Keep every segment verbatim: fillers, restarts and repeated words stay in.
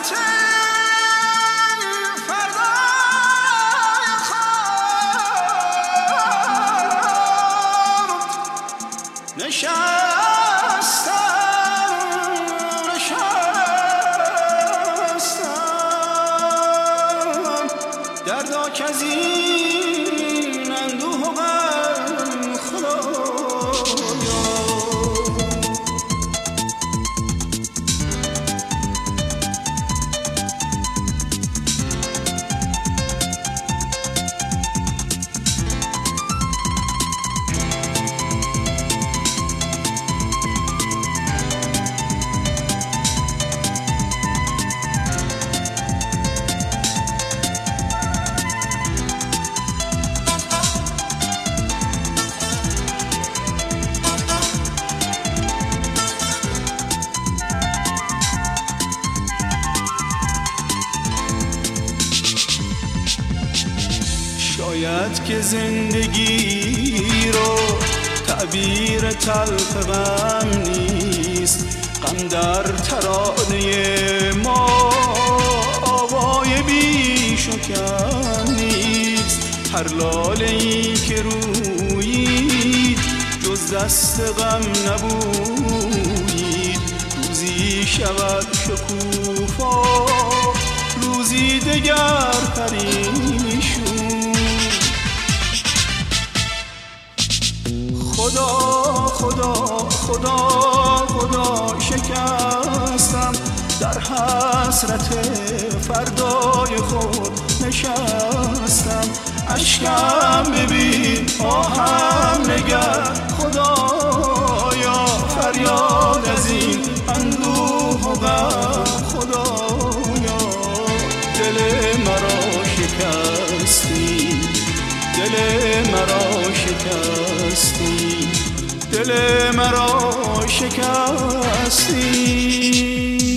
حسرت فردای خود نشستم نشستم دردا که از این اندوه و غم خدایا. شاید که زندگی رو تعبیر تلخ غم نیست، غم در ترانه ما آوای بیش و کم نیست. هر لاله‌ای که رویید جز دست غم نبویید، روزی شود شکوفا روزی دگر پریشون. خدا خدا خدا خدا شکستم در حسرت فردای خود نشستم. اشکم ببین آهم نگر خدایا، فریاد از این اندوه و غم خدایا. دل مرا شکستی، دل مرا شکستی، دل مرا شکستی.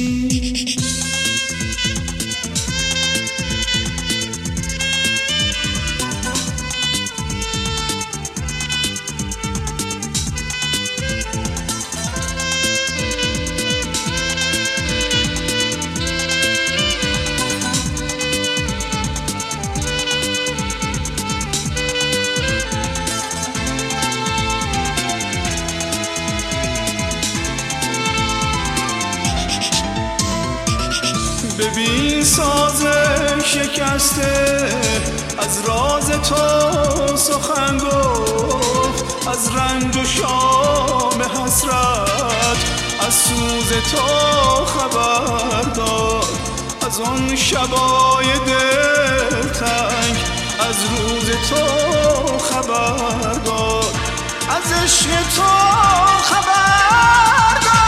ببین ساز شکسته از راز تو سخن گفت، از رنج و شام حسرت از سوز تو خبر داد. از آن شبای دلتنگ از روز تو خبر داد، از عشق تو خبر داد.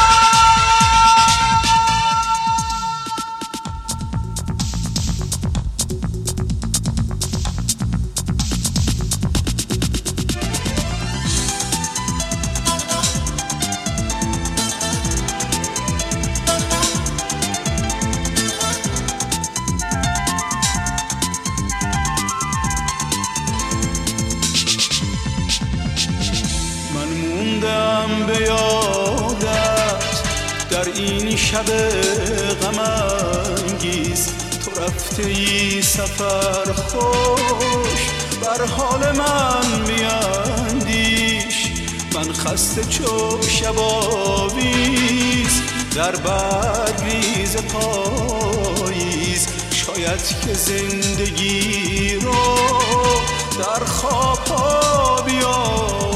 به یادت در این شب غم انگیز، تو رفته ای سفر خوش بر حال من بیندیش. من خسته چو شب آویز در برگریز پاییز، شاید که زندگی رو در خواب ها بیابم.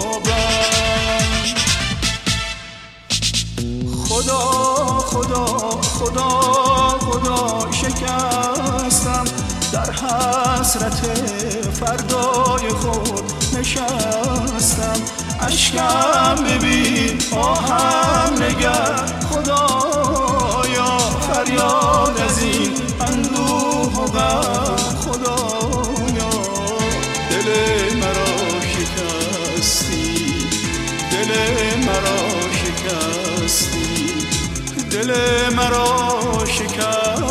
خدا خدا خدا خدا شکستم در حسرت فردای خود نشستم. اشکم ببین آهم نگر خدایا، فریاد از این اندوه و غم خدایا. دل مرا شکستی، دل مرا شکستی، دل مرا شکستی.